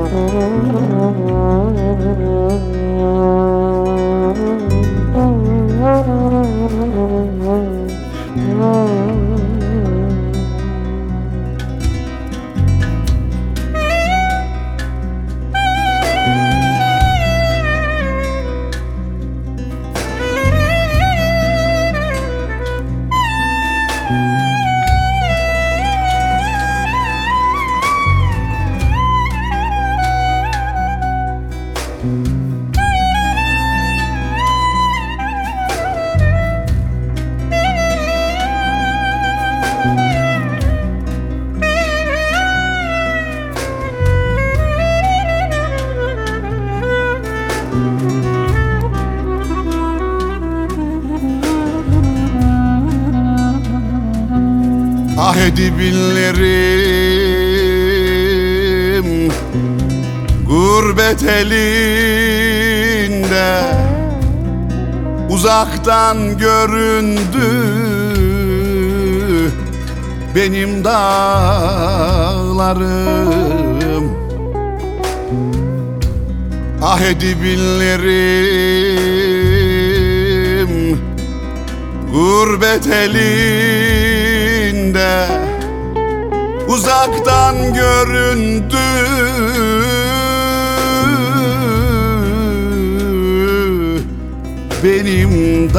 Ah edibillerim gurbet elinde, uzaktan göründü benim dağlarım. Ah edibillerim gurbet elinde, uzaktan göründü benim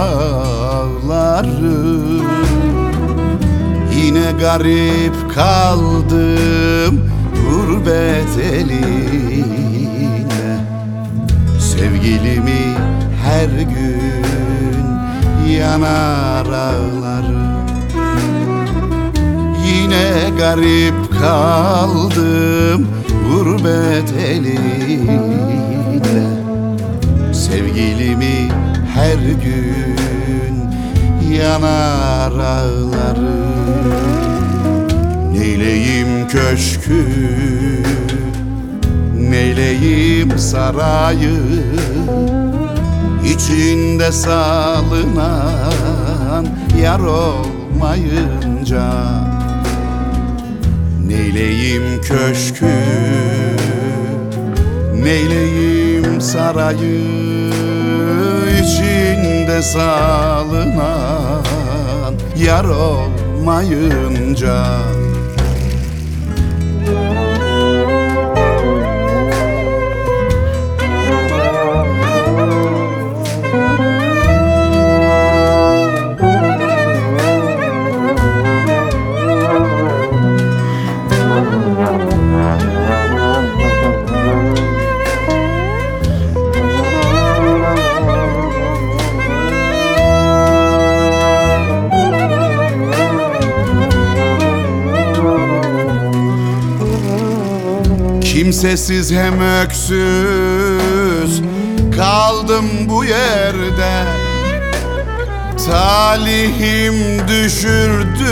dağlarım. Yine garip kaldım gurbet elinde, sevgilimi her gün yanar ağlarım. Yine garip kaldım gurbet elinde, sevgilimi her gün yanar ağlarım. Neyleyim köşkü, neyleyim sarayı, İçinde salınan yar olmayınca. Neyleyim köşkü, neyleyim sarayı, İçinde salınan yar olmayınca. Kimsesiz hem öksüz kaldım bu yerde, talihim düşürdü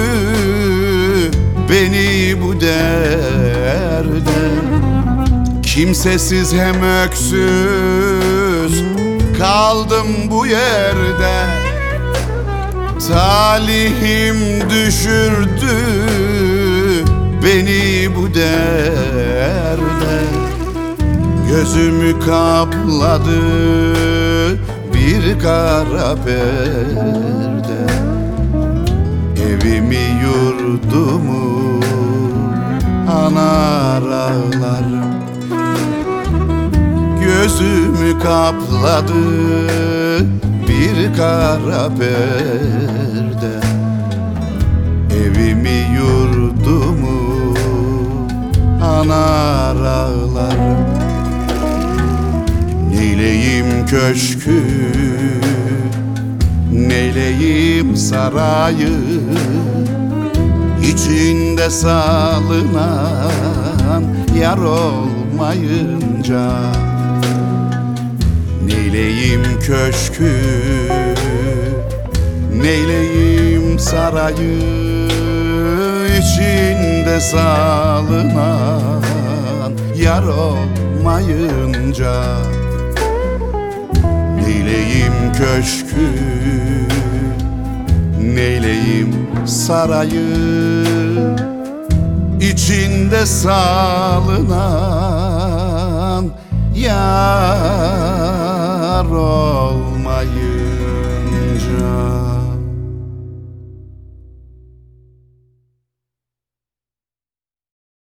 beni bu derde. Kimsesiz hem öksüz kaldım bu yerde, talihim düşürdü beni bu derde. Gözümü kapladı bir kara perde, evimi yurdumu anar ağlarım. Gözümü kapladı bir kara perde, evimi yurdumu anar ağlarım. Neyleyim köşkü, neyleyim sarayı, İçinde salınan yar olmayınca. Neyleyim köşkü, neyleyim sarayı, İçinde salınan yar olmayınca. Neyleyim köşkü, neyleyim sarayı, içinde salınan yar olmayı.